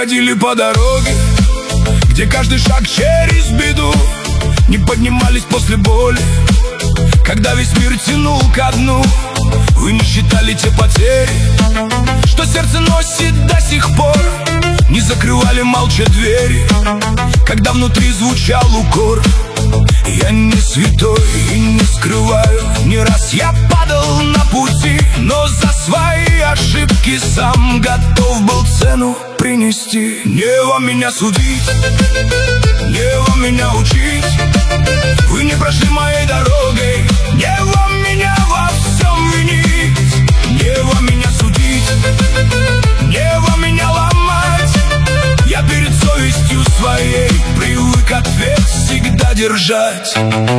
ходили по дороге, где каждый шаг через беду. Не поднимались после боли, когда весь мир тянул ко дну. Вы не считали те потери, что сердце носит до сих пор. Не закрывали молча двери, когда внутри звучал укор. Я не святой и не скрываю, не раз я падал на пути, но за свои ошибки сам готов был цену принести. Не вам меня судить, не вам меня учить. Вы не прошли моей дорогой, не вам меня во всем винить. Не вам меня судить, не вам меня ломать. Я перед совестью своей привык ответ всегда держать.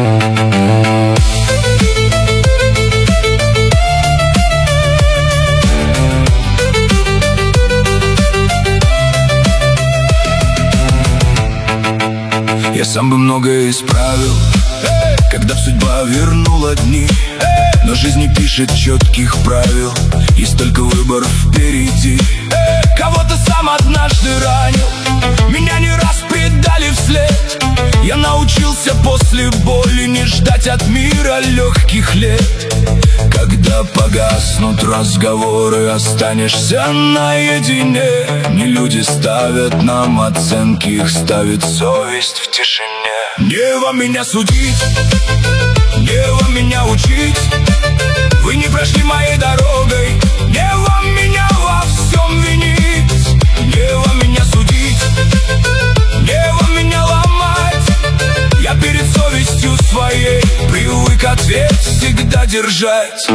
Я сам бы многое исправил, когда судьба вернула дни. Но жизнь не пишет четких правил, есть только выбор впереди. Кого-то сам однажды ранил, меня не раз предали вслед. Я научился после боли не ждать от мира легких лет. Когда погаснут разговоры, останешься наедине. Не люди ставят нам оценки, их ставит совесть в тишине. Не вам меня судить, не вам меня учить. Вы не прошли моей дорогой, не вам меня во всем винить. Не вам меня судить, не вам меня ломать. Я перед совестью своей привык ответ всегда держать.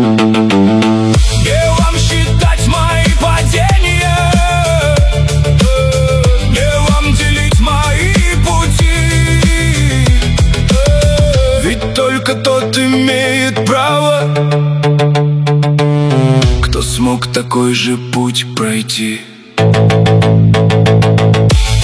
Не вам считать мои падения, не вам делить мои пути. Ведь только тот имеет право, кто смог такой же путь пройти.